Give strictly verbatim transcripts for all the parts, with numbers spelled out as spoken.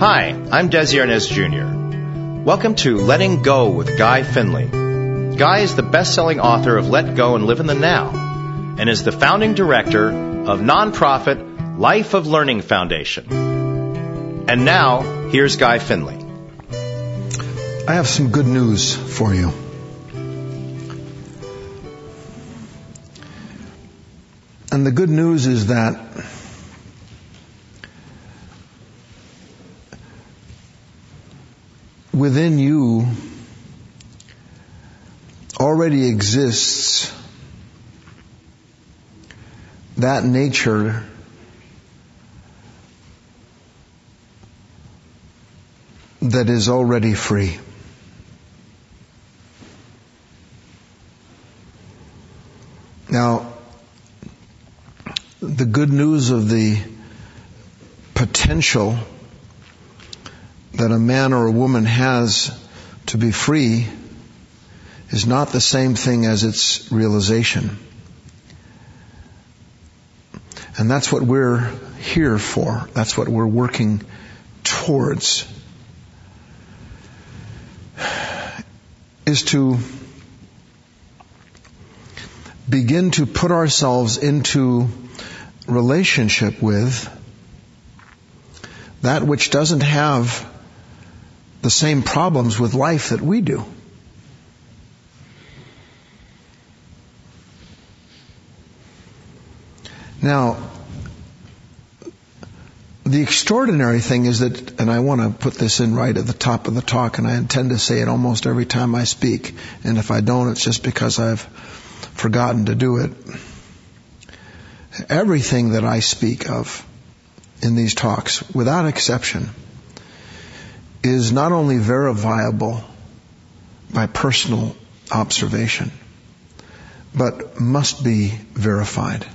Hi, I'm Desi Arnaz Junior Welcome to Letting Go with Guy Finley. Guy is the best-selling author of Let Go and Live in the Now, and is the founding director of nonprofit Life of Learning Foundation. And now, here's Guy Finley. I have some good news for you. And the good news is that within you already exists that nature that is already free. Now, the good news of the potential that a man or a woman has to be free is not the same thing as its realization. And that's what we're here for. That's what we're working towards. Is to begin to put ourselves into relationship with that which doesn't have the same problems with life that we do. Now, the extraordinary thing is that, and I want to put this in right at the top of the talk, and I intend to say it almost every time I speak, and if I don't, it's just because I've forgotten to do it. Everything that I speak of in these talks, without exception, is not only verifiable by personal observation, but must be verified.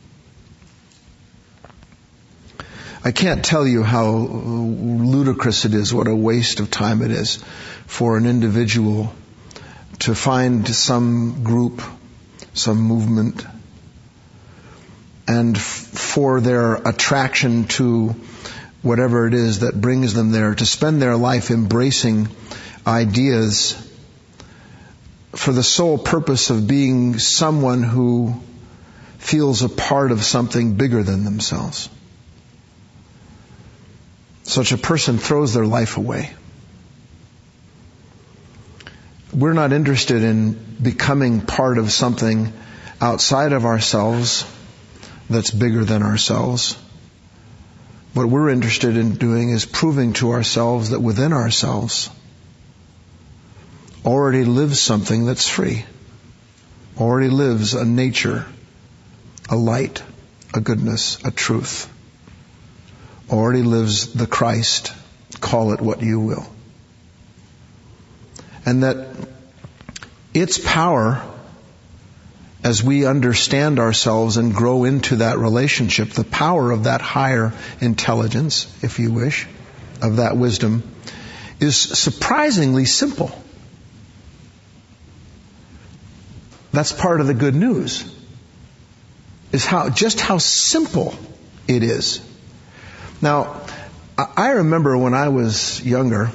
I can't tell you how ludicrous it is, what a waste of time it is for an individual to find some group, some movement, and f- for their attraction to whatever it is that brings them there, to spend their life embracing ideas for the sole purpose of being someone who feels a part of something bigger than themselves. Such a person throws their life away. We're not interested in becoming part of something outside of ourselves that's bigger than ourselves. What we're interested in doing is proving to ourselves that within ourselves already lives something that's free. Already lives a nature, a light, a goodness, a truth. Already lives the Christ, call it what you will. And that its power, as we understand ourselves and grow into that relationship, the power of that higher intelligence, if you wish, of that wisdom, is surprisingly simple. That's part of the good news, is how just how simple it is. Now, I remember when I was younger,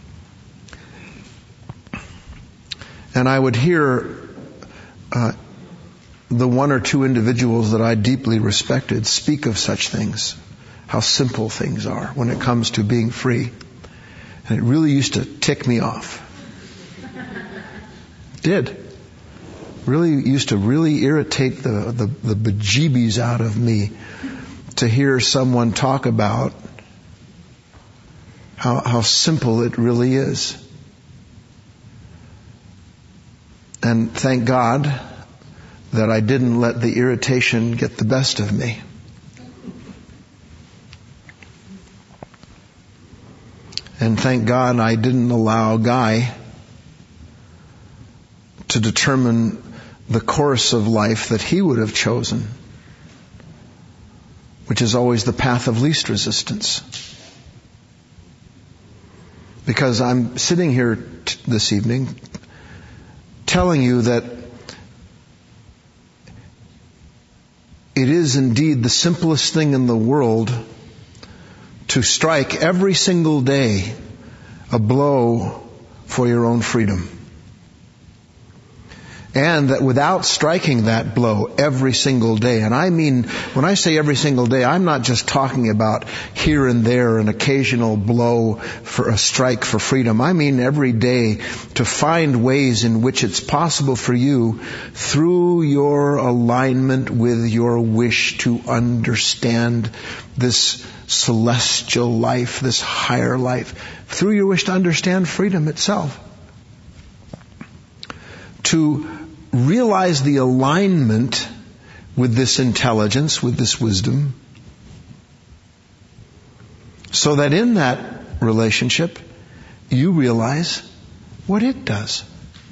and I would hear uh, the one or two individuals that I deeply respected speak of such things, how simple things are when it comes to being free. And it really used to tick me off. It did. Really used to really irritate the, the, the bejeebies out of me to hear someone talk about how, how simple it really is. And thank God that I didn't let the irritation get the best of me. And thank God I didn't allow Guy to determine the course of life that he would have chosen, which is always the path of least resistance. Because I'm sitting here t- this evening telling you that it is indeed the simplest thing in the world to strike every single day a blow for your own freedom. And that without striking that blow every single day, and I mean, when I say every single day, I'm not just talking about here and there an occasional blow for a strike for freedom. I mean every day to find ways in which it's possible for you, through your alignment with your wish to understand this celestial life, this higher life, through your wish to understand freedom itself, to realize the alignment with this intelligence, with this wisdom, so that in that relationship you realize what it does.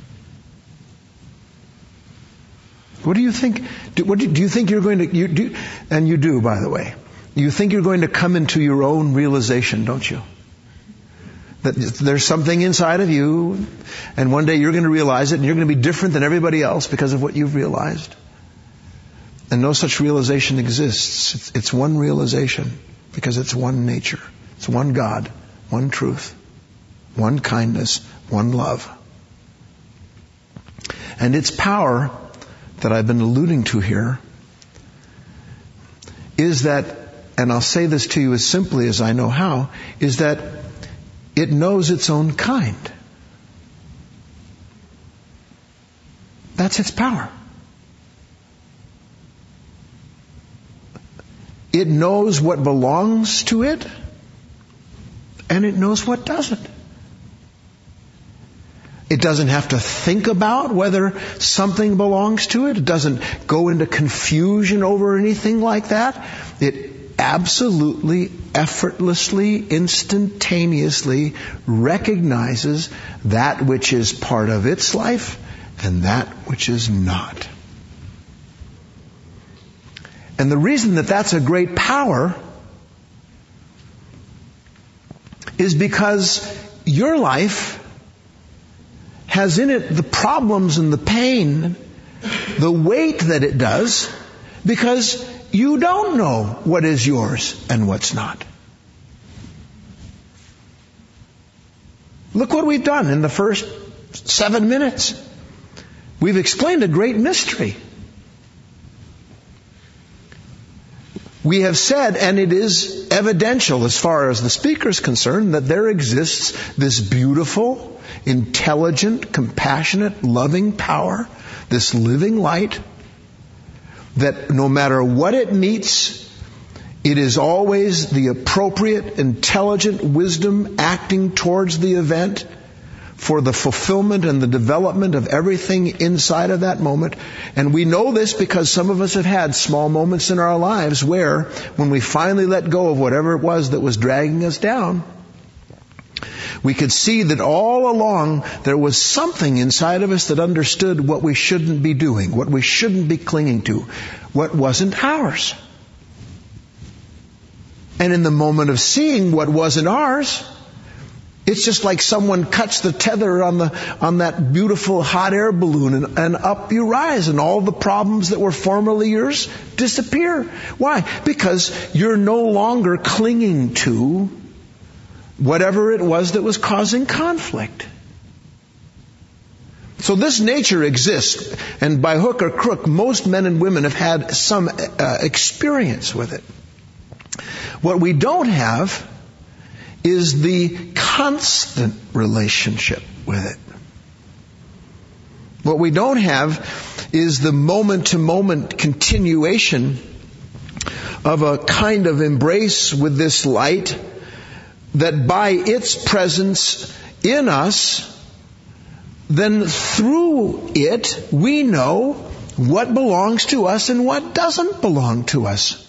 What do you think? Do, what do, do you think you're going to? You do, and you do, by the way. You think you're going to come into your own realization, don't you? That there's something inside of you, and one day you're going to realize it, and you're going to be different than everybody else because of what you've realized. And no such realization exists. It's, it's one realization, because it's one nature. It's one God, one truth, one kindness, one love. And its power that I've been alluding to here is that, and I'll say this to you as simply as I know how, is that it knows its own kind. That's its power. It knows what belongs to it, and it knows what doesn't. It doesn't have to think about whether something belongs to it. It doesn't go into confusion over anything like that. It absolutely, effortlessly, instantaneously recognizes that which is part of its life and that which is not. And the reason that that's a great power is because your life has in it the problems and the pain, the weight that it does, because you don't know what is yours and what's not. Look what we've done in the first seven minutes. We've explained a great mystery. We have said, and it is evidential as far as the speaker is concerned, that there exists this beautiful, intelligent, compassionate, loving power, this living light, that no matter what it meets, it is always the appropriate, intelligent wisdom acting towards the event for the fulfillment and the development of everything inside of that moment. And we know this because some of us have had small moments in our lives where, when we finally let go of whatever it was that was dragging us down, we could see that all along there was something inside of us that understood what we shouldn't be doing, what we shouldn't be clinging to, what wasn't ours. And in the moment of seeing what wasn't ours, it's just like someone cuts the tether on the on that beautiful hot air balloon, and, and up you rise, and all the problems that were formerly yours disappear. Why? Because you're no longer clinging to whatever it was that was causing conflict. So this nature exists, and by hook or crook, most men and women have had some uh, experience with it. What we don't have is the constant relationship with it. What we don't have is the moment-to-moment continuation of a kind of embrace with this light that by its presence in us, then through it we know what belongs to us and what doesn't belong to us.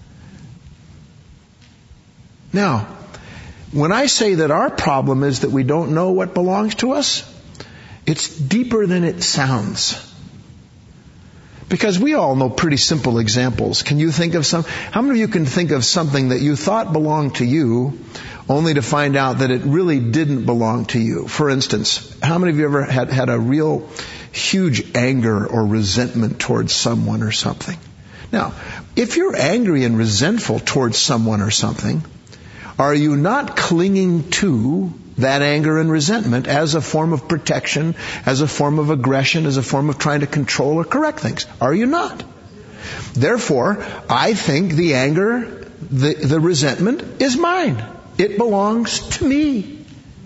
Now, when I say that our problem is that we don't know what belongs to us, it's deeper than it sounds. Because we all know pretty simple examples. Can you think of some? How many of you can think of something that you thought belonged to you, only to find out that it really didn't belong to you? For instance, how many of you ever had, had a real huge anger or resentment towards someone or something? Now, if you're angry and resentful towards someone or something, Are you not clinging to that anger and resentment as a form of protection, as a form of aggression, as a form of trying to control or correct things? Are you not? Therefore, I think the anger, the, the resentment is mine. It belongs to me.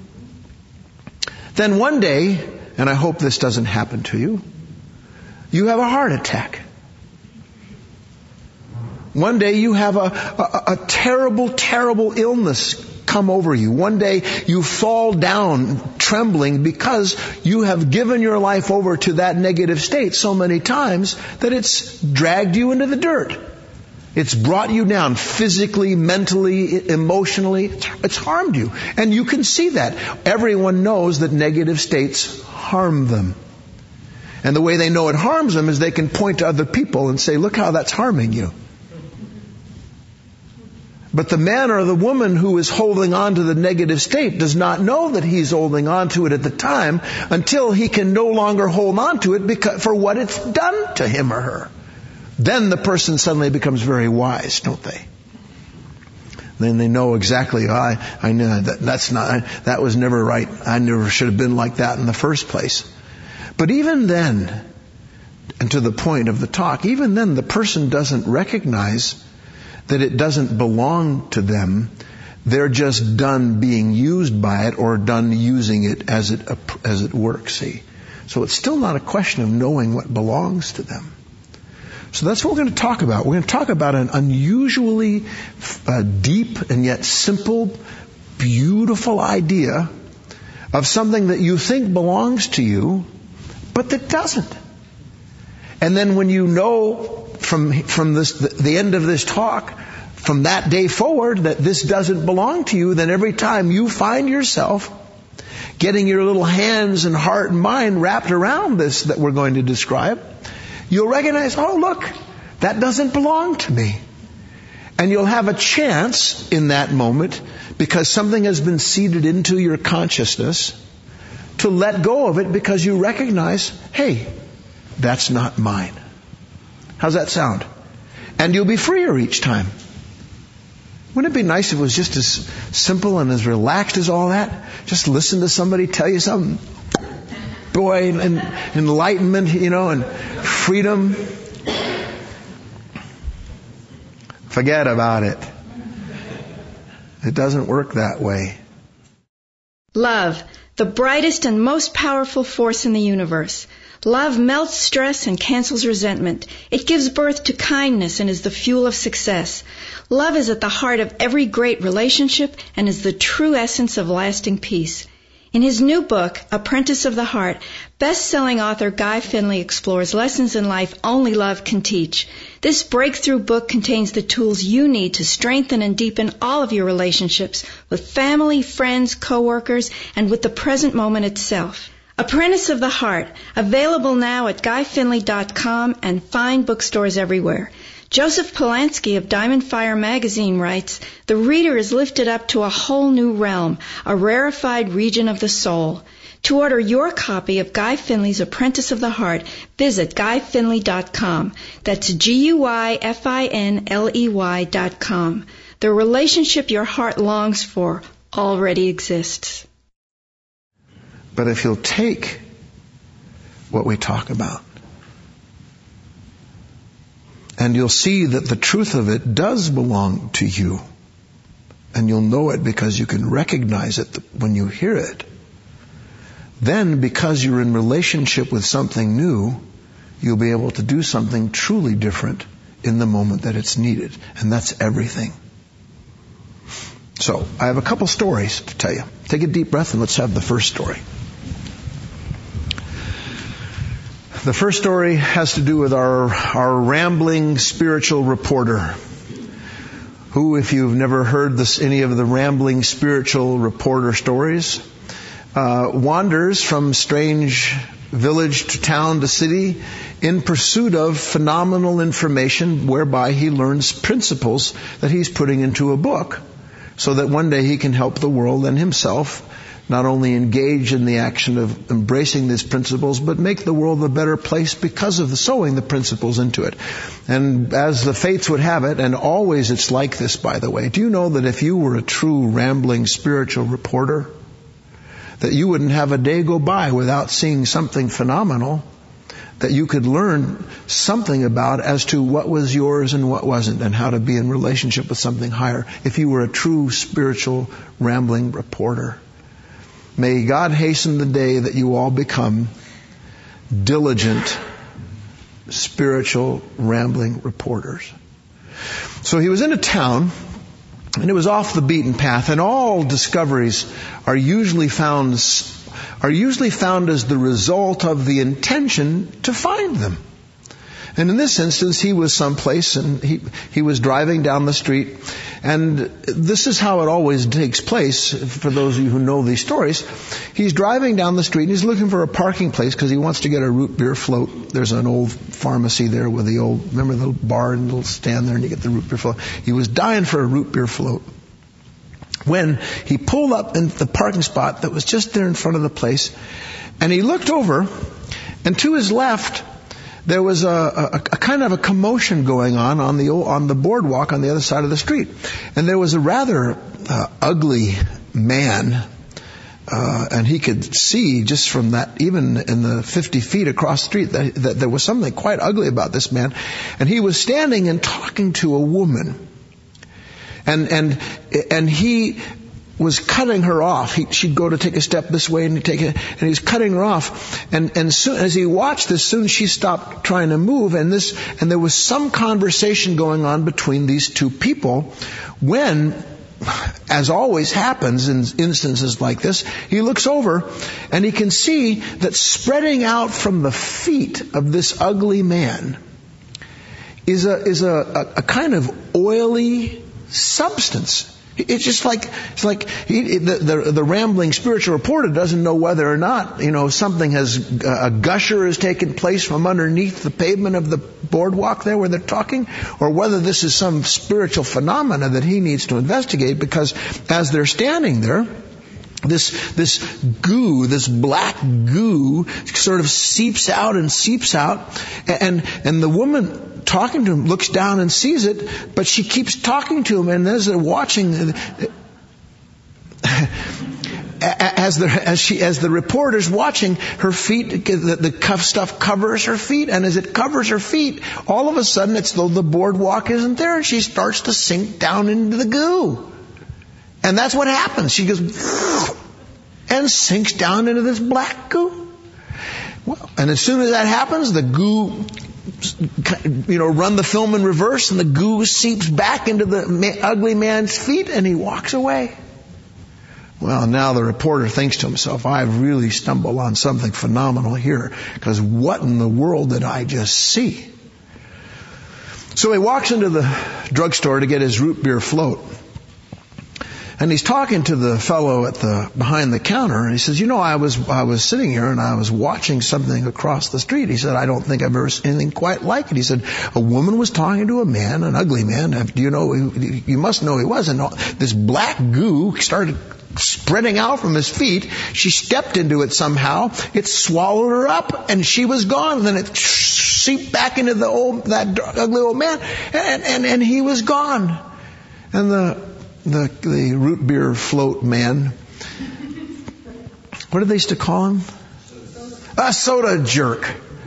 Then one day, and I hope this doesn't happen to you, you have a heart attack. One day you have a, a, a terrible, terrible illness come over you. One day you fall down trembling because you have given your life over to that negative state so many times that it's dragged you into the dirt. It's brought you down physically, mentally, emotionally. It's harmed you. And you can see that. Everyone knows that negative states harm them. And the way they know it harms them is they can point to other people and say, look how that's harming you. But the man or the woman who is holding on to the negative state does not know that he's holding on to it at the time until he can no longer hold on to it because, for what it's done to him or her. Then the person suddenly becomes very wise, don't they? Then they know exactly, oh, I, I know that that's not, that was never right. I never should have been like that in the first place. But even then, and to the point of the talk, even then the person doesn't recognize that it doesn't belong to them. They're just done being used by it or done using it as it as it works, see. So it's still not a question of knowing what belongs to them. So that's what we're going to talk about. We're going to talk about an unusually uh, deep and yet simple, beautiful idea of something that you think belongs to you, but that doesn't. And then when you know from from this the, the end of this talk, from that day forward, that this doesn't belong to you, then every time you find yourself getting your little hands and heart and mind wrapped around this that we're going to describe, you'll recognize, oh look, that doesn't belong to me. And you'll have a chance in that moment, because something has been seeded into your consciousness, to let go of it because you recognize, hey, that's not mine. How's that sound? And you'll be freer each time. Wouldn't it be nice if it was just as simple and as relaxed as all that? Just listen to somebody tell you something. Boy, and enlightenment, you know, and freedom. Forget about it. It doesn't work that way. Love, the brightest and most powerful force in the universe. Love melts stress and cancels resentment. It gives birth to kindness and is the fuel of success. Love is at the heart of every great relationship and is the true essence of lasting peace. In his new book, Apprentice of the Heart, best-selling author Guy Finley explores lessons in life only love can teach. This breakthrough book contains the tools you need to strengthen and deepen all of your relationships with family, friends, co-workers, and with the present moment itself. Apprentice of the Heart, available now at guy finley dot com and fine bookstores everywhere. Joseph Polanski of Diamond Fire magazine writes, the reader is lifted up to a whole new realm, a rarefied region of the soul. To order your copy of Guy Finley's Apprentice of the Heart, visit guy finley dot com. That's G U I F I N L E Y dot com. The relationship your heart longs for already exists. But if you'll take what we talk about, and you'll see that the truth of it does belong to you, and you'll know it because you can recognize it when you hear it, then because you're in relationship with something new, you'll be able to do something truly different in the moment that it's needed. And that's everything. So, I have a couple stories to tell you. Take a deep breath and let's have the first story. The first story has to do with our, our rambling spiritual reporter, who, if you've never heard this, any of the rambling spiritual reporter stories, uh, wanders from strange village to town to city in pursuit of phenomenal information whereby he learns principles that he's putting into a book so that one day he can help the world and himself not only engage in the action of embracing these principles, but make the world a better place because of the sowing the principles into it. And as the fates would have it, and always it's like this, by the way, do you know that if you were a true rambling spiritual reporter, that you wouldn't have a day go by without seeing something phenomenal that you could learn something about as to what was yours and what wasn't, and how to be in relationship with something higher, if you were a true spiritual rambling reporter. May God hasten the day that you all become diligent spiritual rambling reporters. So he was in a town, and it was off the beaten path, and all discoveries are usually found are usually found as the result of the intention to find them. And in this instance, he was someplace, and he he was driving down the street, and this is how it always takes place for those of you who know these stories. He's driving down the street, and he's looking for a parking place because he wants to get a root beer float. There's an old pharmacy there with the old, remember the little bar and little stand there, and you get the root beer float. He was dying for a root beer float when he pulled up in the parking spot that was just there in front of the place, and he looked over, and to his left, there was a, a, a kind of a commotion going on on the on the boardwalk on the other side of the street, and there was a rather uh, ugly man, uh, and he could see just from that, even in the fifty feet across the street, that, that there was something quite ugly about this man, and he was standing and talking to a woman. And and and he was cutting her off. He, she'd go to take a step this way, and he'd take it, and he's cutting her off. And and soon as he watched this, soon she stopped trying to move, and this and there was some conversation going on between these two people. When, as always happens in instances like this, he looks over and he can see that spreading out from the feet of this ugly man is a is a, a, a kind of oily substance. It's just like it's like he, the, the the rambling spiritual reporter doesn't know whether or not, you know, something has a gusher has taken place from underneath the pavement of the boardwalk there where they're talking, or whether this is some spiritual phenomena that he needs to investigate. Because as they're standing there, This this goo, this black goo, sort of seeps out and seeps out, and and the woman talking to him looks down and sees it, but she keeps talking to him, and as they're watching, as the as she as the reporter's watching, her feet, the, the cuff stuff covers her feet, and as it covers her feet, all of a sudden it's though the boardwalk isn't there, and she starts to sink down into the goo. And that's what happens. She goes and sinks down into this black goo. Well, and as soon as that happens, the goo, you know, run the film in reverse, and the goo seeps back into the ugly man's feet, and he walks away. Well, now the reporter thinks to himself, I've really stumbled on something phenomenal here, because what in the world did I just see? So he walks into the drugstore to get his root beer float. And he's talking to the fellow at the behind the counter, and he says, "You know, I was I was sitting here and I was watching something across the street." He said, "I don't think I've ever seen anything quite like it." He said, "A woman was talking to a man, an ugly man. Do you know? You must know he was. And this black goo started spreading out from his feet. She stepped into it somehow. It swallowed her up, and she was gone. And then it seeped back into the old that ugly old man, and and, and he was gone." And the The, the root beer float man, what did they used to call him? A soda jerk.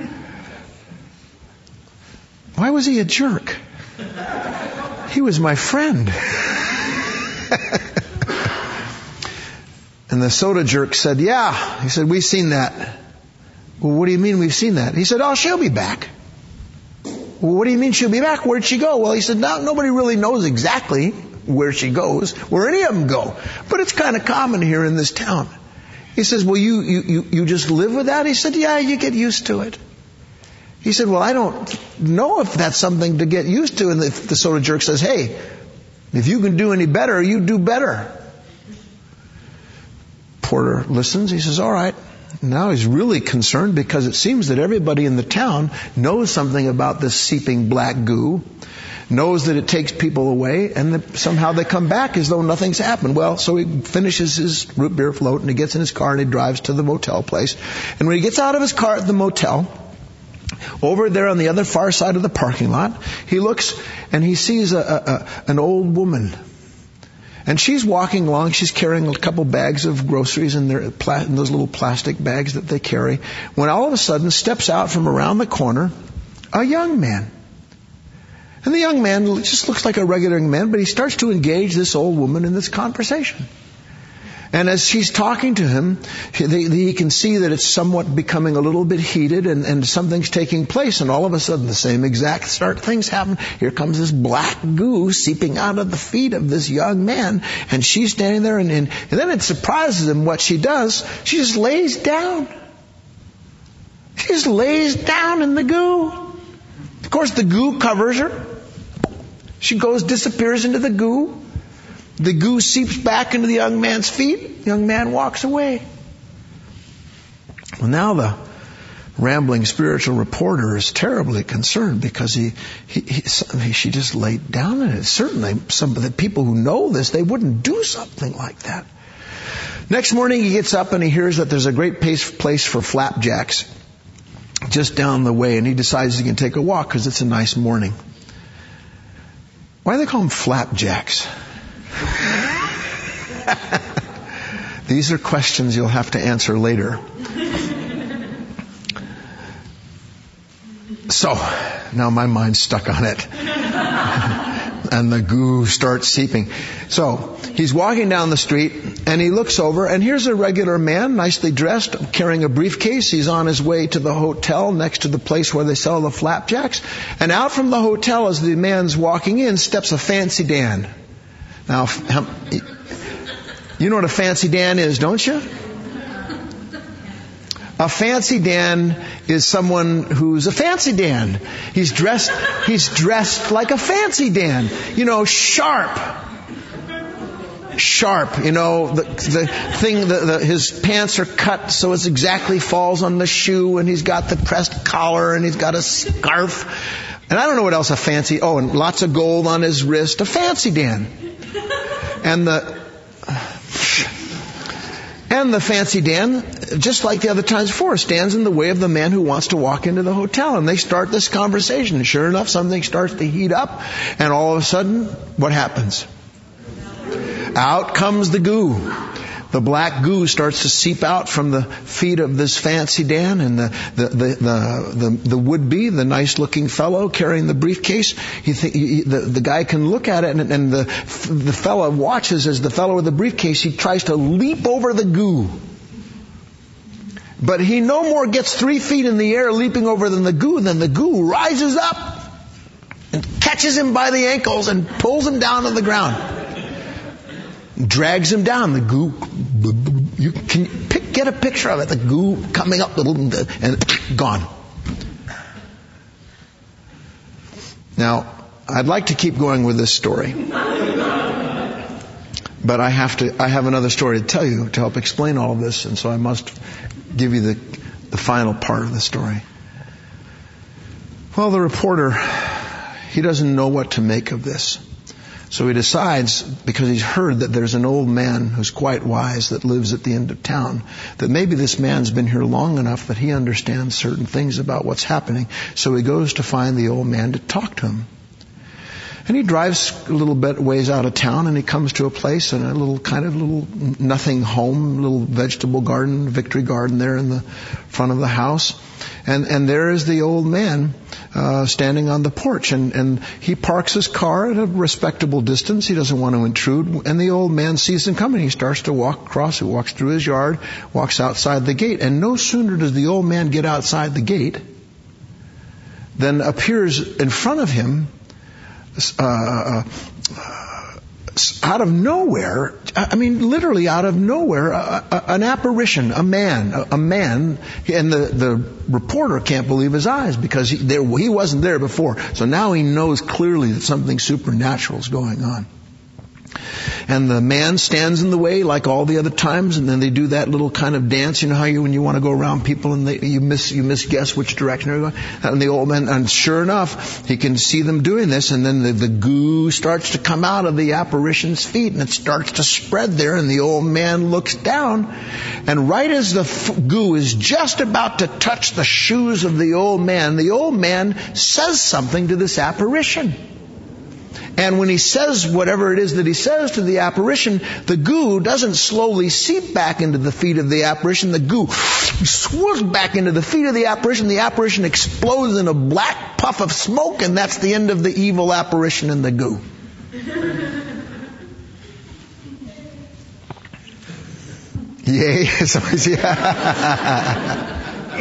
Why was he a jerk? He was my friend. And the soda jerk said, "Yeah." He said, "We've seen that." "Well, what do you mean we've seen that?" He said, "Oh, she'll be back." "Well, what do you mean she'll be back? Where'd she go?" Well, he said, "No, nobody really knows exactly where she goes, where any of them go. But it's kind of common here in this town." He says, "Well, you, you, you, you just live with that?" He said, "Yeah, you get used to it." He said, "Well, I don't know if that's something to get used to." And the, the soda jerk says, "Hey, if you can do any better, you do better." Porter listens. He says, "All right." Now he's really concerned, because it seems that everybody in the town knows something about this seeping black goo, knows that it takes people away, and that somehow they come back as though nothing's happened. Well, so he finishes his root beer float, and he gets in his car, and he drives to the motel place. And when he gets out of his car at the motel, over there on the other far side of the parking lot, he looks and he sees a, a, a, an old woman. And she's walking along, she's carrying a couple bags of groceries in, their, in those little plastic bags that they carry, when all of a sudden steps out from around the corner a young man. And the young man just looks like a regular young man, but he starts to engage this old woman in this conversation. And as she's talking to him, he, he can see that it's somewhat becoming a little bit heated, and, and something's taking place. And all of a sudden, the same exact start things happen. Here comes this black goo seeping out of the feet of this young man. And she's standing there, and, and, and then it surprises him what she does. She just lays down. She just lays down in the goo. Of course, the goo covers her. She goes, disappears into the goo. The goo seeps back into the young man's feet. The young man walks away. Well, now the rambling spiritual reporter is terribly concerned because he, he, he she just laid down in it. Certainly, some of the people who know this, they wouldn't do something like that. Next morning, he gets up and he hears that there's a great place for flapjacks just down the way, and he decides he can take a walk because it's a nice morning. Why do they call them flapjacks? These are questions you'll have to answer later. So, now my mind's stuck on it. And the goo starts seeping. So, he's walking down the street, and he looks over, and here's a regular man, nicely dressed, carrying a briefcase. He's on his way to the hotel next to the place where they sell the flapjacks. And out from the hotel, as the man's walking in, steps a Fancy Dan. Now, you know what a Fancy Dan is, don't you? A Fancy Dan is someone who's a Fancy Dan. He's dressed, he's dressed like a Fancy Dan. You know, sharp. Sharp, you know, the, the thing, the, the, his pants are cut so it exactly falls on the shoe, and he's got the pressed collar, and he's got a scarf. And I don't know what else a fancy, oh, and lots of gold on his wrist. A Fancy Dan. And the, and the Fancy Dan, just like the other times before, stands in the way of the man who wants to walk into the hotel. And they start this conversation. And sure enough, something starts to heat up. And all of a sudden, what happens? Out comes the goo. The black goo starts to seep out from the feet of this Fancy Dan, and the the the the, the, the would-be, the nice-looking fellow carrying the briefcase. He, th- he the the guy can look at it, and, and the the fellow watches as the fellow with the briefcase. He tries to leap over the goo, but he no more gets three feet in the air leaping over than the goo. Then the goo rises up and catches him by the ankles and pulls him down to the ground. Drags him down. The goo, you can pick, get a picture of it. The goo coming up and gone. Now, I'd like to keep going with this story, but I have to. I have another story to tell you to help explain all of this, and so I must give you the the final part of the story. Well, the reporter, he doesn't know what to make of this. So he decides, because he's heard that there's an old man who's quite wise that lives at the end of town, that maybe this man's been here long enough that he understands certain things about what's happening. So he goes to find the old man to talk to him. And he drives a little bit ways out of town, and he comes to a place, and a little kind of little nothing home, little vegetable garden, victory garden there in the front of the house. And and there is the old man uh, standing on the porch, and, and he parks his car at a respectable distance. He doesn't want to intrude. And the old man sees him coming. He starts to walk across. He walks through his yard, walks outside the gate. And no sooner does the old man get outside the gate than appears in front of him, uh, uh, out of nowhere, I mean, literally out of nowhere, a, a, an apparition, a man, a, a man, and the, the reporter can't believe his eyes because he, there, he wasn't there before. So now he knows clearly that something supernatural is going on. and the man stands in the way like all the other times, and then they do that little kind of dance. You know how you, when you want to go around people and they, you miss, you misguess which direction they're going. And the old man, and sure enough, he can see them doing this, and then the, the goo starts to come out of the apparition's feet, and it starts to spread there, and the old man looks down, and right as the f- goo is just about to touch the shoes of the old man, the old man says something to this apparition. And when he says whatever it is that he says to the apparition, the goo doesn't slowly seep back into the feet of the apparition. The goo swirls back into the feet of the apparition. The apparition explodes in a black puff of smoke, and that's the end of the evil apparition in the goo. Yay. Somebody's, yeah.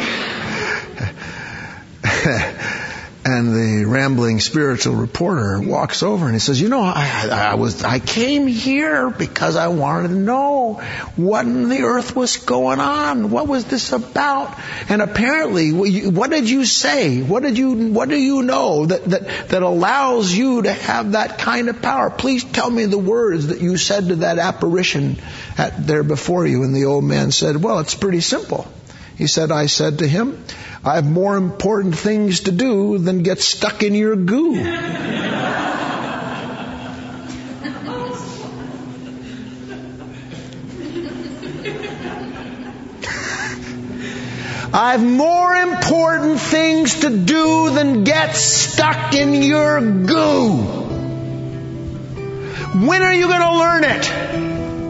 And the rambling spiritual reporter walks over and he says, you know, I, I was, I came here because I wanted to know what in the earth was going on. What was this about? And apparently, what did you say? What did you, what do you know that, that, that allows you to have that kind of power? Please tell me the words that you said to that apparition at, there before you. And the old man said, well, it's pretty simple. He said, I said to him, I have more important things to do than get stuck in your goo. I have more important things to do than get stuck in your goo. When are you going to learn it?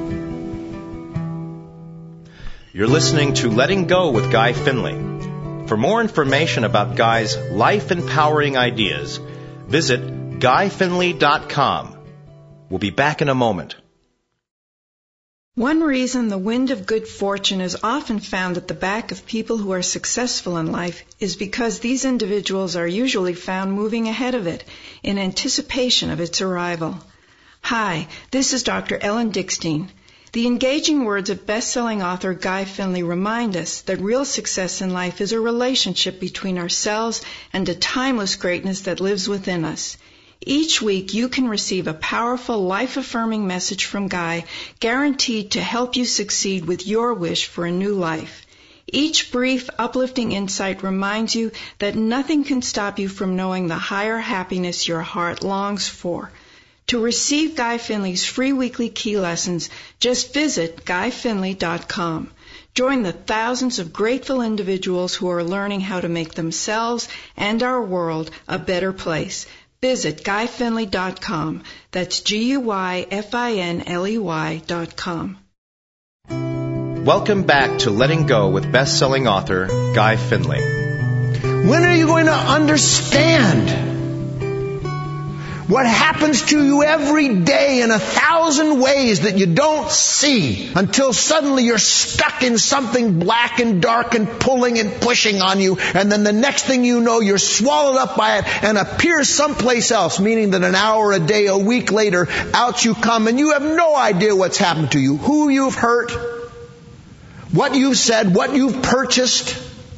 You're listening to Letting Go with Guy Finley. For more information about Guy's life-empowering ideas, visit guy finley dot com. We'll be back in a moment. One reason the wind of good fortune is often found at the back of people who are successful in life is because these individuals are usually found moving ahead of it in anticipation of its arrival. Hi, this is Doctor Ellen Dickstein. The engaging words of best-selling author Guy Finley remind us that real success in life is a relationship between ourselves and a timeless greatness that lives within us. Each week you can receive a powerful, life-affirming message from Guy, guaranteed to help you succeed with your wish for a new life. Each brief, uplifting insight reminds you that nothing can stop you from knowing the higher happiness your heart longs for. To receive Guy Finley's free weekly key lessons, just visit guy finley dot com. Join the thousands of grateful individuals who are learning how to make themselves and our world a better place. Visit guy finley dot com. That's G U Y F I N L E Y dot com. Welcome back to Letting Go with best-selling author Guy Finley. When are you going to understand what happens to you every day in a thousand ways that you don't see until suddenly you're stuck in something black and dark and pulling and pushing on you, and then the next thing you know you're swallowed up by it and appear someplace else, meaning that an hour, a day, a week later, out you come and you have no idea what's happened to you, who you've hurt, what you've said, what you've purchased,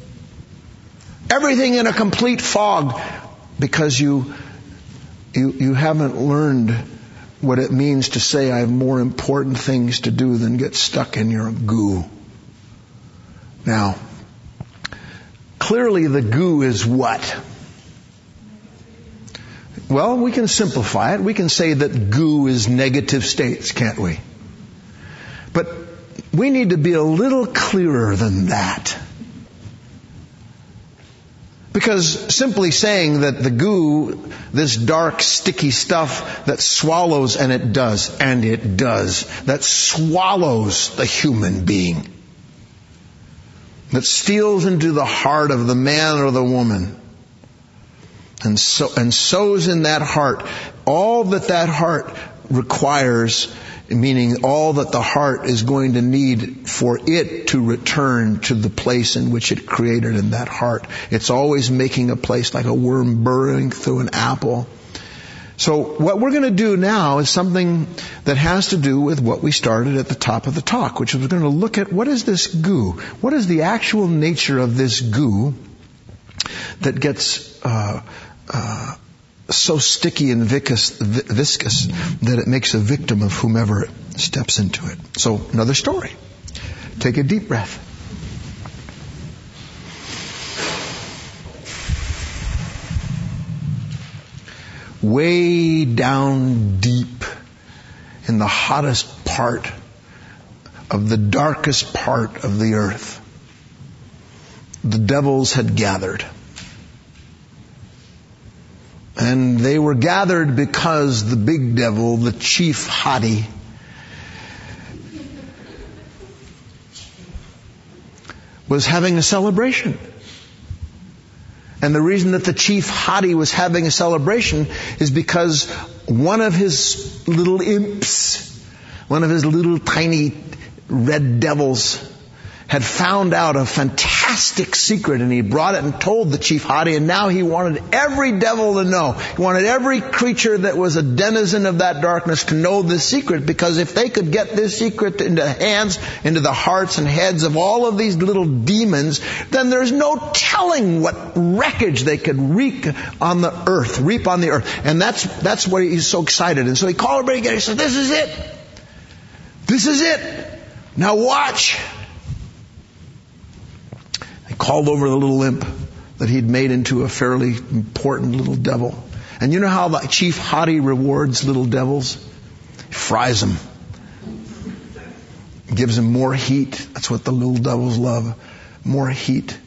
everything in a complete fog because you You, you haven't learned what it means to say, I have more important things to do than get stuck in your goo. Now, clearly the goo is what? Well, we can simplify it. We can say that goo is negative states, can't we? But we need to be a little clearer than that. Because simply saying that the goo, this dark, sticky stuff that swallows, and it does, and it does, that swallows the human being, that steals into the heart of the man or the woman, and so and sows in that heart all that that heart requires, meaning all that the heart is going to need for it to return to the place in which it created in that heart. It's always making a place like a worm burrowing through an apple. So what we're going to do now is something that has to do with what we started at the top of the talk, which is we're going to look at what is this goo? What is the actual nature of this goo that gets uh, uh, so sticky and viscous, viscous that it makes a victim of whomever steps into it. So, another story. Take a deep breath. Way down deep in the hottest part of the darkest part of the earth, the devils had gathered. And they were gathered because the big devil, the chief hottie, was having a celebration. And the reason that the chief hottie was having a celebration is because one of his little imps, one of his little tiny red devils, had found out a fantastic secret, and he brought it and told the chief hottie, and now he wanted every devil to know. He wanted every creature that was a denizen of that darkness to know this secret, because if they could get this secret into the hands, into the hearts and heads of all of these little demons, then there's no telling what wreckage they could wreak on the earth, reap on the earth. And that's that's why he's so excited. And so he called everybody together. He said, "This is it. This is it. Now watch." Called over the little imp that he'd made into a fairly important little devil. And you know how the chief hottie rewards little devils? He fries them. Gives them more heat. That's what the little devils love. More heat.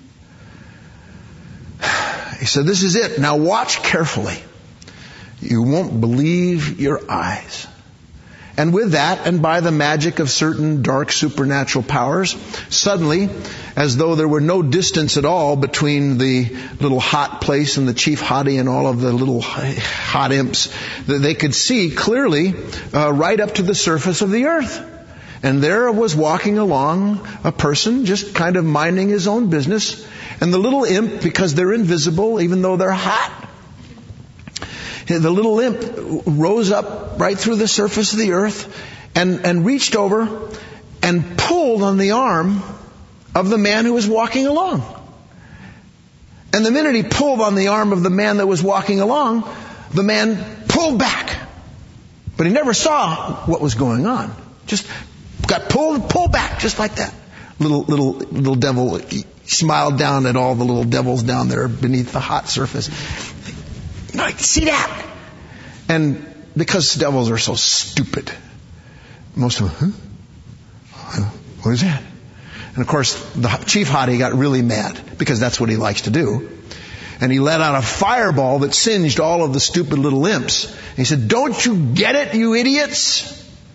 He said, "This is it. Now watch carefully. You won't believe your eyes." And with that, and by the magic of certain dark supernatural powers, suddenly, as though there were no distance at all between the little hot place and the chief hottie and all of the little hot imps, they could see clearly uh, right up to the surface of the earth. And there was walking along a person just kind of minding his own business. And the little imp, because they're invisible, even though they're hot, the little imp rose up right through the surface of the earth and, and reached over and pulled on the arm of the man who was walking along. And the minute he pulled on the arm of the man that was walking along, the man pulled back. But he never saw what was going on. Just got pulled, pulled back just like that. Little, little, little devil he smiled down at all the little devils down there beneath the hot surface. I see that. And because devils are so stupid, most of them, huh? What is that? And of course, the chief hottie got really mad, because that's what he likes to do. And he let out a fireball that singed all of the stupid little imps. And he said, "Don't you get it, you idiots?"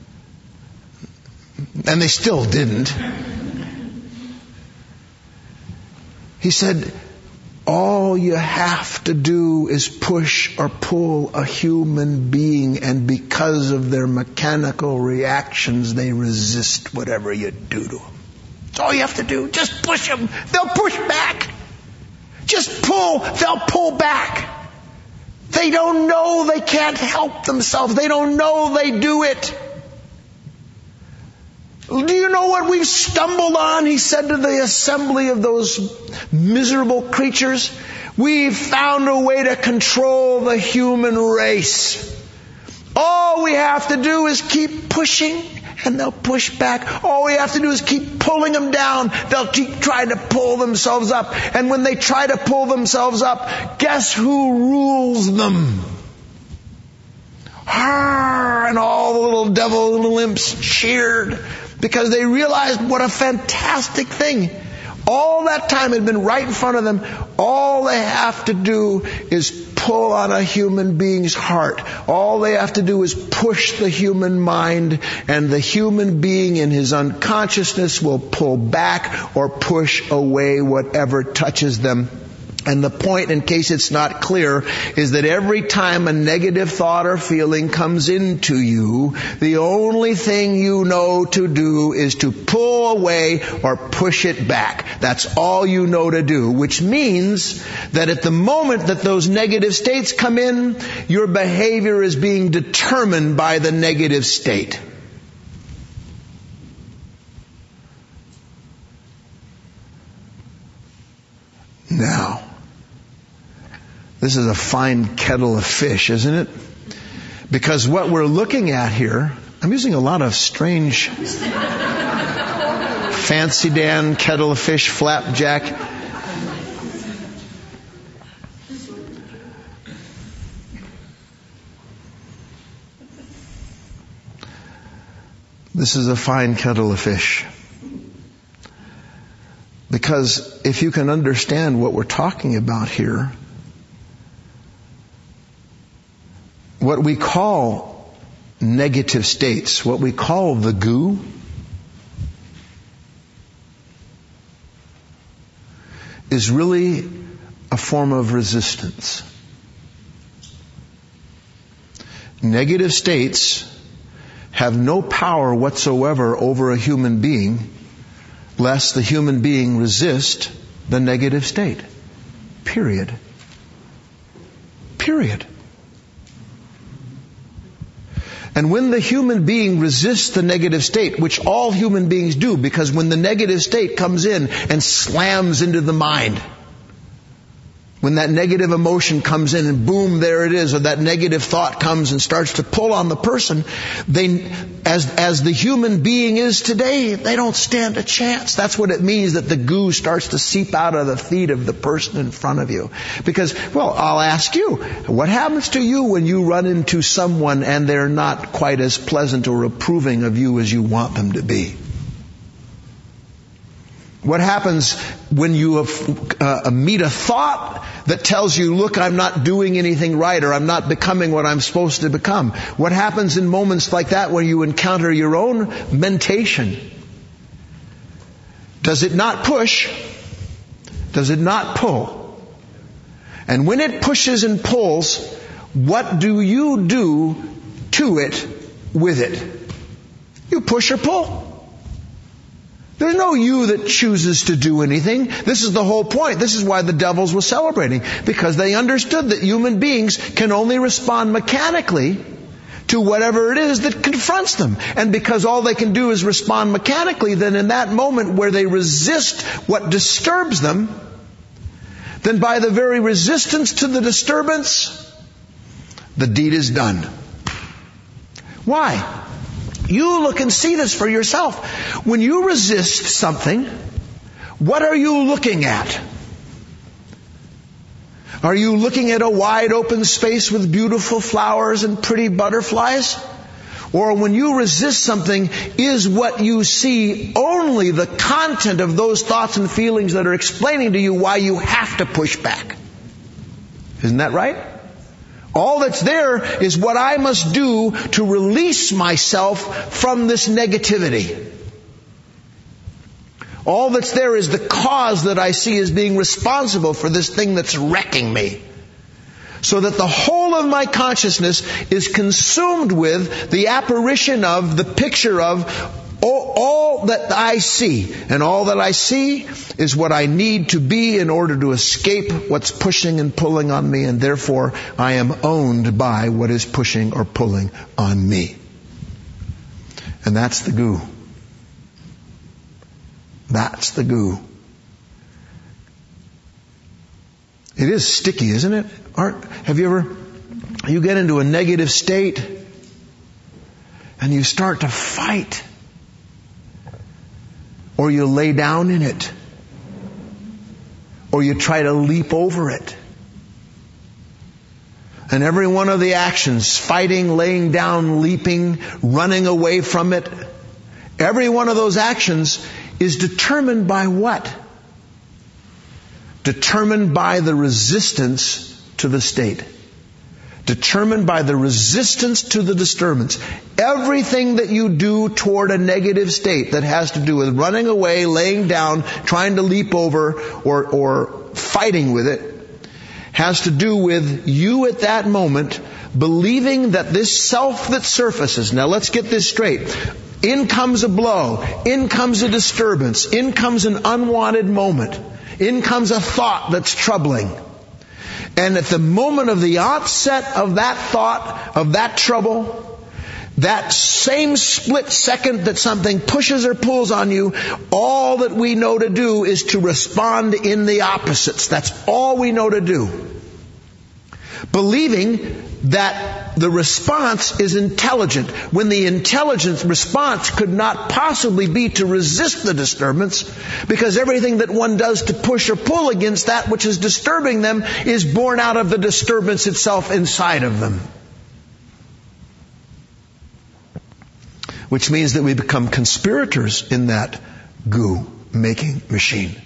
And they still didn't. He said, "All you have to do is push or pull a human being, and because of their mechanical reactions, they resist whatever you do to them. That's all you have to do. Just push them. They'll push back. Just pull. They'll pull back. They don't know they can't help themselves. They don't know they do it. Do you know what we've stumbled on?" he said to the assembly of those miserable creatures. "We've found a way to control the human race. All we have to do is keep pushing, and they'll push back. All we have to do is keep pulling them down. They'll keep trying to pull themselves up. And when they try to pull themselves up, guess who rules them? Arr, and all the little devil, little imps cheered, because they realized what a fantastic thing. All that time had been right in front of them. All they have to do is pull on a human being's heart. All they have to do is push the human mind, and the human being in his unconsciousness will pull back or push away whatever touches them. And the point, in case it's not clear, is that every time a negative thought or feeling comes into you, the only thing you know to do is to pull away or push it back. That's all you know to do, which means that at the moment that those negative states come in, your behavior is being determined by the negative state. Now, This is a fine kettle of fish, isn't it? Because what we're looking at here, I'm using a lot of strange fancy Dan, kettle of fish, flapjack. This is a fine kettle of fish. Because if you can understand what we're talking about here, what we call negative states, what we call the goo, is really a form of resistance. Negative states have no power whatsoever over a human being, lest the human being resist the negative state. Period. Period. And when the human being resists the negative state, which all human beings do, because when the negative state comes in and slams into the mind, when that negative emotion comes in and boom, there it is, or that negative thought comes and starts to pull on the person, they, as, as the human being is today, they don't stand a chance. That's what it means that the goo starts to seep out of the feet of the person in front of you. Because, well, I'll ask you, what happens to you when you run into someone and they're not quite as pleasant or approving of you as you want them to be? What happens when you uh, meet a thought that tells you, look, I'm not doing anything right, or I'm not becoming what I'm supposed to become? What happens in moments like that when you encounter your own mentation? Does it not push? Does it not pull? And when it pushes and pulls, what do you do to it with it? You push or pull. There's no you that chooses to do anything. This is the whole point. This is why the devils were celebrating. Because they understood that human beings can only respond mechanically to whatever it is that confronts them. And because all they can do is respond mechanically, then in that moment where they resist what disturbs them, then by the very resistance to the disturbance, the deed is done. Why? You look and see this for yourself. When you resist something, what are you looking at? Are you looking at a wide open space with beautiful flowers and pretty butterflies? Or when you resist something, is what you see only the content of those thoughts and feelings that are explaining to you why you have to push back? Isn't that right? All that's there is what I must do to release myself from this negativity. All that's there is the cause that I see as being responsible for this thing that's wrecking me. So that the whole of my consciousness is consumed with the apparition of, the picture of, all, all that I see. And all that I see is what I need to be in order to escape what's pushing and pulling on me. And therefore, I am owned by what is pushing or pulling on me. And that's the goo. That's the goo. It is sticky, isn't it? Aren't, have you ever, you get into a negative state and you start to fight. Or you lay down in it. Or you try to leap over it. And every one of the actions, fighting, laying down, leaping, running away from it, every one of those actions is determined by what? Determined by the resistance to the state. Determined by the resistance to the disturbance. Everything that you do toward a negative state that has to do with running away, laying down, trying to leap over, or, or fighting with it, has to do with you at that moment believing that this self that surfaces, now let's get this straight, in comes a blow, in comes a disturbance, in comes an unwanted moment, in comes a thought that's troubling. And at the moment of the onset of that thought, of that trouble, that same split second that something pushes or pulls on you, all that we know to do is to respond in the opposites. That's all we know to do. believing that the response is intelligent, when the intelligent response could not possibly be to resist the disturbance, because everything that one does to push or pull against that which is disturbing them is born out of the disturbance itself inside of them. Which means that we become conspirators in that goo-making machine.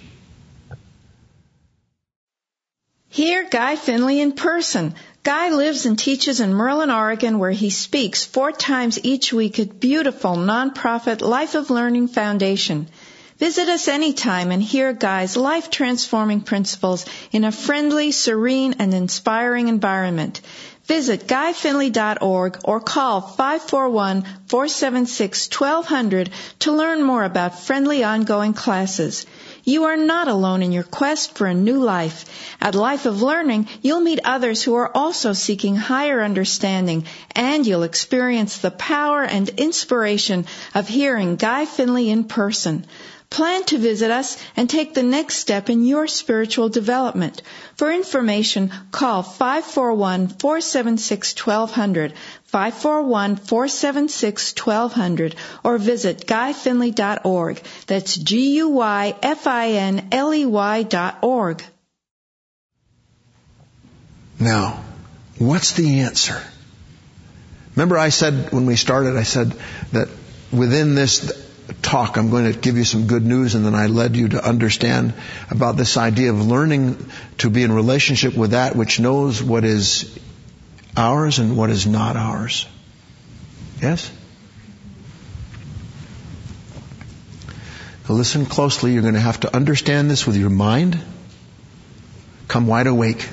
Hear Guy Finley in person. Guy lives and teaches in Merlin, Oregon, where he speaks four times each week at beautiful nonprofit Life of Learning Foundation. Visit us anytime and hear Guy's life-transforming principles in a friendly, serene, and inspiring environment. Visit guy finley dot org or call five four one, four seven six, one two zero zero to learn more about friendly ongoing classes. You are not alone in your quest for a new life. At Life of Learning, you'll meet others who are also seeking higher understanding, and you'll experience the power and inspiration of hearing Guy Finley in person. Plan to visit us and take the next step in your spiritual development. For information, call five four one, four seven six, one two zero zero, five four one, four seven six, one two zero zero, or visit guy finley dot org. That's G U Y F I N L E Y dot org. Now, what's the answer? Remember I said when we started, I said that within this talk, I'm going to give you some good news, and then I led you to understand about this idea of learning to be in relationship with that which knows what is ours and what is not ours. Yes? Now listen closely. You're going to have to understand this with your mind. Come wide awake.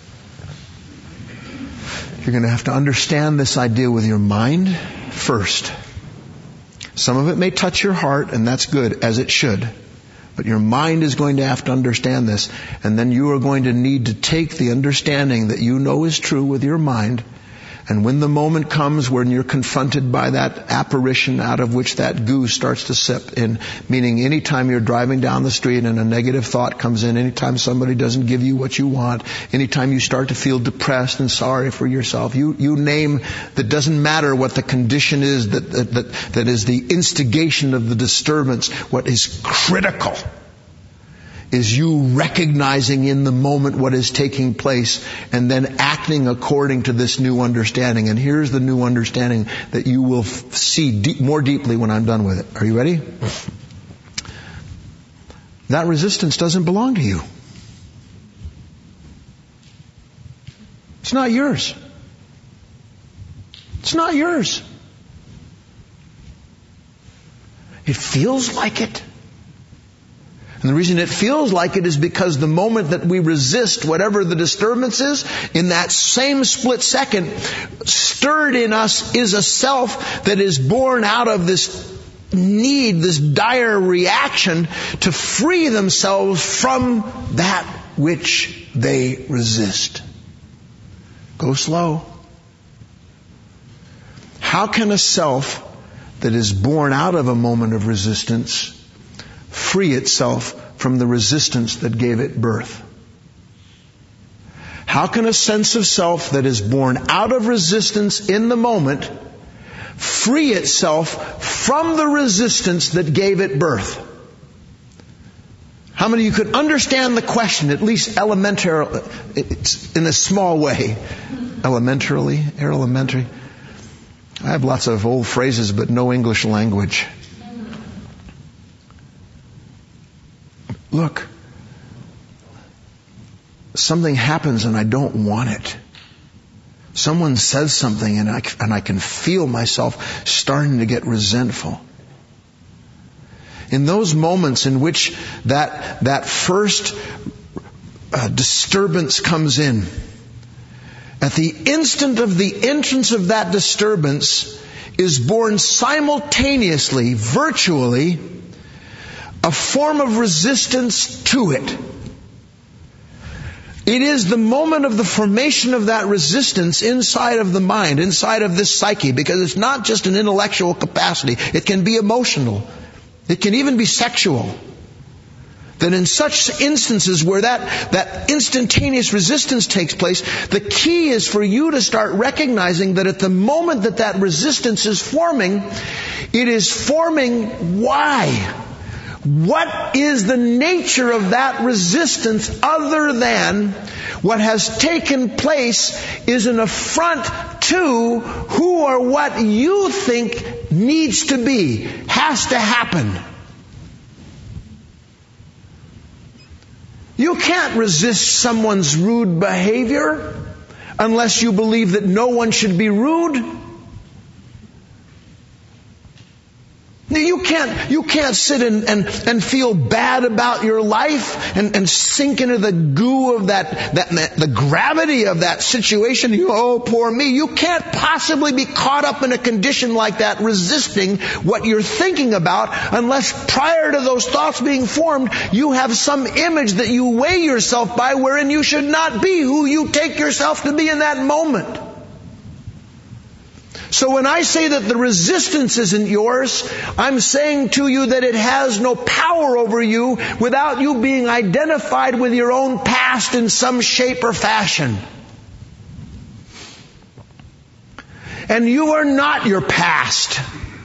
You're going to have to understand this idea with your mind first. Some of it may touch your heart, and that's good, as it should. But your mind is going to have to understand this. And then you are going to need to take the understanding that you know is true with your mind. And when the moment comes when you're confronted by that apparition out of which that goo starts to sip in, meaning anytime you're driving down the street and a negative thought comes in, anytime somebody doesn't give you what you want, anytime you start to feel depressed and sorry for yourself, you, you name that doesn't matter what the condition is that, that, that, that is the instigation of the disturbance. What is critical is you recognizing in the moment what is taking place and then acting according to this new understanding. And here's the new understanding that you will f- see deep, more deeply when I'm done with it. Are you ready? That resistance doesn't belong to you. It's not yours. It's not yours. It feels like it. And the reason it feels like it is because the moment that we resist whatever the disturbance is, in that same split second, stirred in us is a self that is born out of this need, this dire reaction to free themselves from that which they resist. Go slow. How can a self that is born out of a moment of resistance free itself from the resistance that gave it birth? How can a sense of self that is born out of resistance in the moment free itself from the resistance that gave it birth? How many of you could understand the question, at least elementarily, in a small way? Elementarily? Elementary? I have lots of old phrases, but no English language. Look, something happens and I don't want it. Someone says something and I, and I can feel myself starting to get resentful. In those moments in which that, that first uh, disturbance comes in, at the instant of the entrance of that disturbance is born simultaneously, virtually, a form of resistance to it. It is the moment of the formation of that resistance inside of the mind, inside of this psyche, because it's not just an intellectual capacity. It can be emotional. It can even be sexual. that in such instances where that, that instantaneous resistance takes place, the key is for you to start recognizing that at the moment that that resistance is forming, it is forming why? What is the nature of that resistance other than what has taken place is an affront to who or what you think needs to be, has to happen. You can't resist someone's rude behavior unless you believe that no one should be rude. You can't, you can't sit and, and, and feel bad about your life and, and sink into the goo of that, that, the gravity of that situation. You, oh, poor me. You can't possibly be caught up in a condition like that, resisting what you're thinking about, unless prior to those thoughts being formed, you have some image that you weigh yourself by wherein you should not be who you take yourself to be in that moment. So when I say that the resistance isn't yours, I'm saying to you that it has no power over you without you being identified with your own past in some shape or fashion. And you are not your past.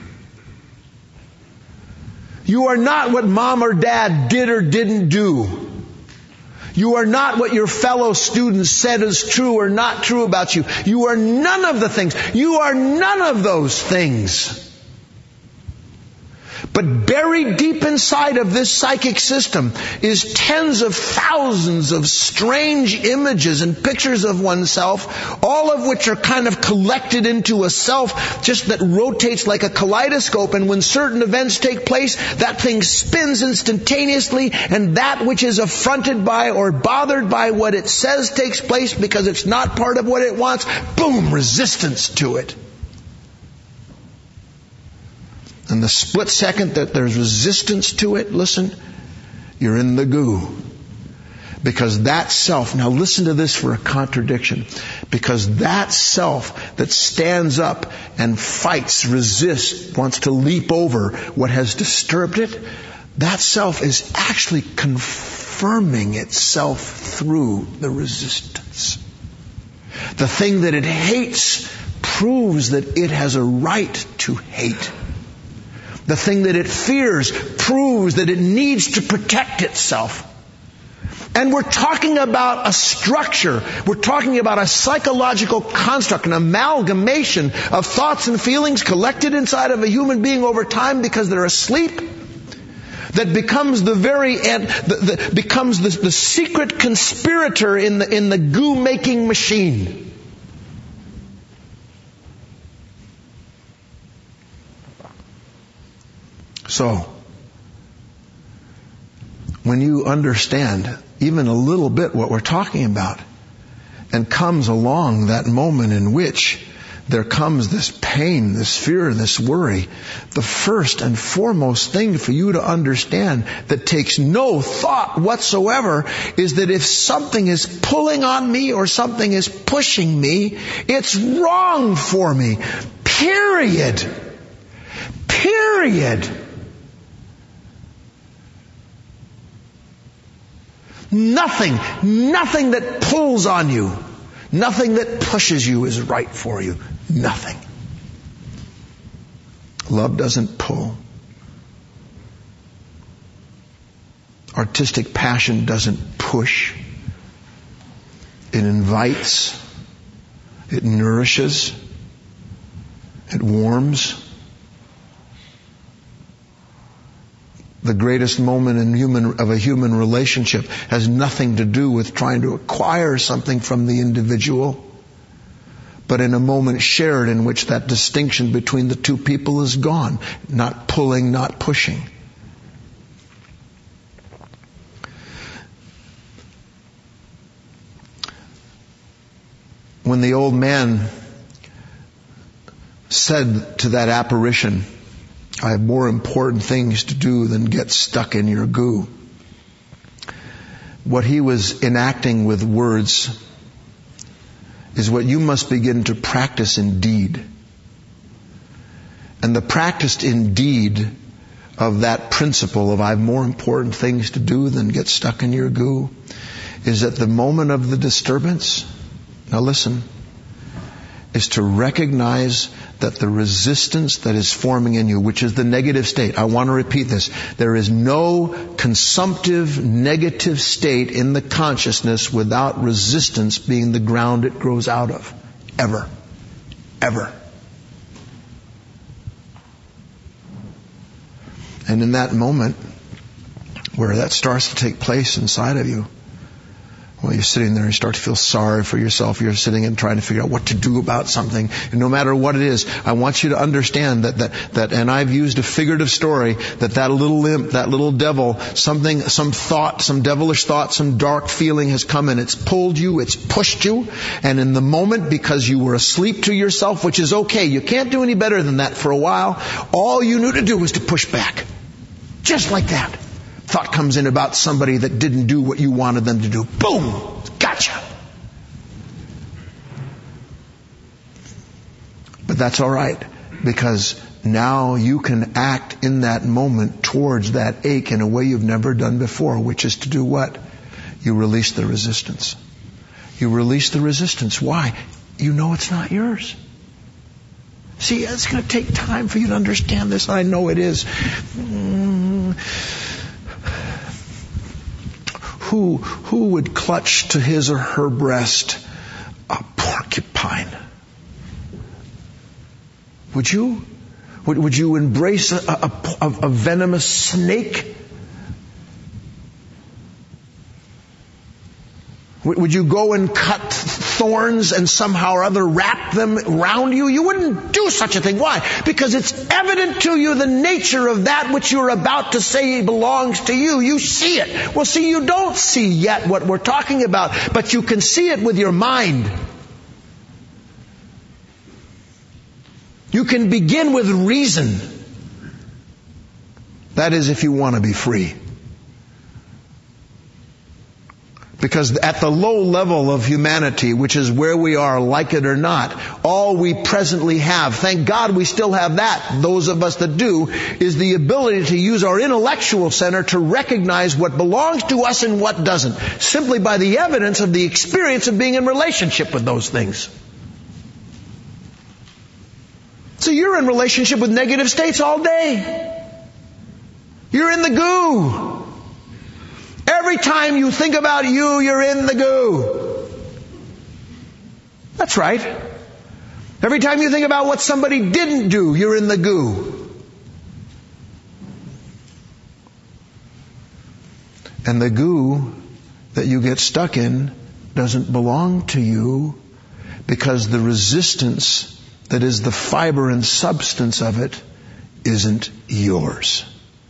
You are not what mom or dad did or didn't do. You are not what your fellow students said is true or not true about you. You are none of the things. You are none of those things. But buried deep inside of this psychic system is tens of thousands of strange images and pictures of oneself, all of which are kind of collected into a self just that rotates like a kaleidoscope. And when certain events take place, that thing spins instantaneously, and that which is affronted by or bothered by what it says takes place because it's not part of what it wants. Boom, resistance to it. And the split second that there's resistance to it, listen, you're in the goo. Because that self, now listen to this for a contradiction, because that self that stands up and fights, resists, wants to leap over what has disturbed it, that self is actually confirming itself through the resistance. The thing that it hates proves that it has a right to hate. The thing that it fears proves that it needs to protect itself. And we're talking about a structure. We're talking about a psychological construct, an amalgamation of thoughts and feelings collected inside of a human being over time because they're asleep, that becomes the very end, the, the, becomes the, the secret conspirator in the, in the goo-making machine. So, when you understand even a little bit what we're talking about, and comes along that moment in which there comes this pain, this fear, this worry, the first and foremost thing for you to understand that takes no thought whatsoever is that if something is pulling on me or something is pushing me, it's wrong for me. Period. Period. Nothing, nothing that pulls on you, nothing that pushes you is right for you. Nothing. Love doesn't pull. Artistic passion doesn't push. It invites. It nourishes. It warms. The greatest moment in human, of a human relationship has nothing to do with trying to acquire something from the individual, but in a moment shared in which that distinction between the two people is gone. Not pulling, not pushing. When the old man said to that apparition, I have more important things to do than get stuck in your goo, what he was enacting with words is what you must begin to practice in deed. And the practice in deed of that principle of I have more important things to do than get stuck in your goo is at the moment of the disturbance, now listen, is to recognize that the resistance that is forming in you, which is the negative state, I want to repeat this, there is no consumptive negative state in the consciousness without resistance being the ground it grows out of. Ever. Ever. And in that moment where that starts to take place inside of you, well, you're sitting there and you start to feel sorry for yourself. You're sitting and trying to figure out what to do about something. And no matter what it is, I want you to understand that, that, that, and I've used a figurative story, that that little imp, that little devil, something, some thought, some devilish thought, some dark feeling has come and it's pulled you, it's pushed you. And in the moment, because you were asleep to yourself, which is okay, you can't do any better than that for a while, all you knew to do was to push back. Just like that. Thought comes in about somebody that didn't do what you wanted them to do. Boom! Gotcha! But that's all right, because now you can act in that moment towards that ache in a way you've never done before, which is to do what? You release the resistance. You release the resistance. Why? You know it's not yours. See, it's going to take time for you to understand this. I know it is. Mm. Who, who would clutch to his or her breast a porcupine? Would you? Would, would you embrace a, a, a, a venomous snake? Would, would you go and cut thorns and somehow or other wrap them around you? You wouldn't do such a thing. Why? Because it's evident to you the nature of that which you're about to say belongs to you. You see it. Well, see, you don't see yet what we're talking about, but you can see it with your mind. You can begin with reason. That is, if you want to be free. Because at the low level of humanity, which is where we are, like it or not, all we presently have, thank God we still have that, those of us that do, is the ability to use our intellectual center to recognize what belongs to us and what doesn't, simply by the evidence of the experience of being in relationship with those things. So you're in relationship with negative states all day. You're in the goo. Every time you think about you, you're in the goo. That's right. Every time you think about what somebody didn't do, you're in the goo. And the goo that you get stuck in doesn't belong to you, because the resistance that is the fiber and substance of it isn't yours.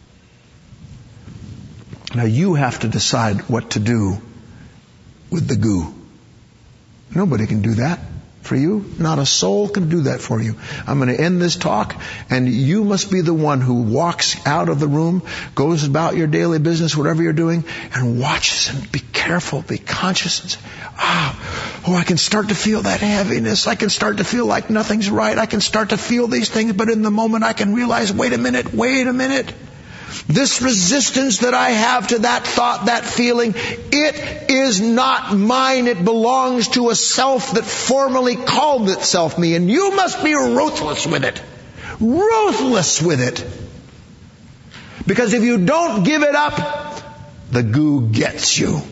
Now you have to decide what to do with the goo. Nobody can do that for you. Not a soul can do that for you. I'm going to end this talk, and you must be the one who walks out of the room, goes about your daily business, whatever you're doing, and watches and be careful, be conscious, and say, ah, oh, I can start to feel that heaviness. I can start to feel like nothing's right. I can start to feel these things, but in the moment I can realize, wait a minute, wait a minute. This resistance that I have to that thought, that feeling, it is not mine. It belongs to a self that formerly called itself me. And you must be ruthless with it. Ruthless with it. Because if you don't give it up, the goo gets you.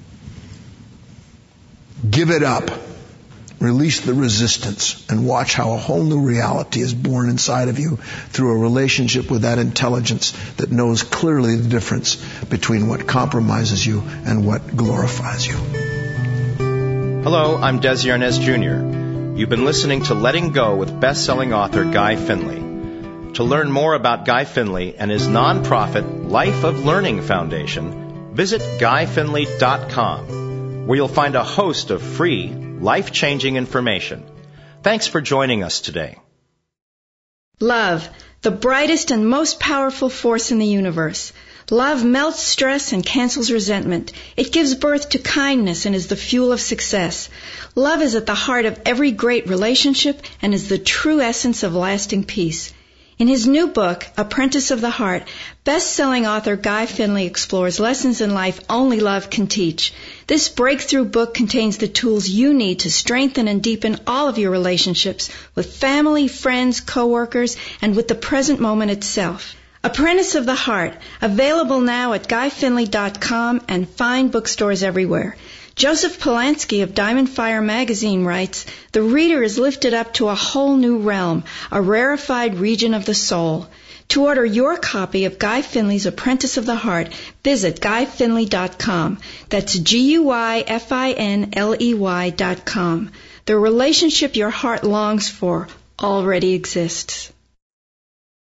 Give it up. Release the resistance and watch how a whole new reality is born inside of you through a relationship with that intelligence that knows clearly the difference between what compromises you and what glorifies you. Hello, I'm Des Yarnez Junior You've been listening to Letting Go with best-selling author Guy Finley. To learn more about Guy Finley and his nonprofit Life of Learning Foundation, visit guy finley dot com, where you'll find a host of free, life-changing information. Thanks for joining us today. Love, the brightest and most powerful force in the universe. Love melts stress and cancels resentment. It gives birth to kindness and is the fuel of success. Love is at the heart of every great relationship and is the true essence of lasting peace. In his new book, Apprentice of the Heart, best-selling author Guy Finley explores lessons in life only love can teach. This breakthrough book contains the tools you need to strengthen and deepen all of your relationships with family, friends, coworkers, and with the present moment itself. Apprentice of the Heart, available now at guy finley dot com and fine bookstores everywhere. Joseph Polanski of Diamond Fire magazine writes, "The reader is lifted up to a whole new realm, a rarefied region of the soul." To order your copy of Guy Finley's Apprentice of the Heart, visit guy finley dot com. That's G U I F I N L E Y dot com. The relationship your heart longs for already exists.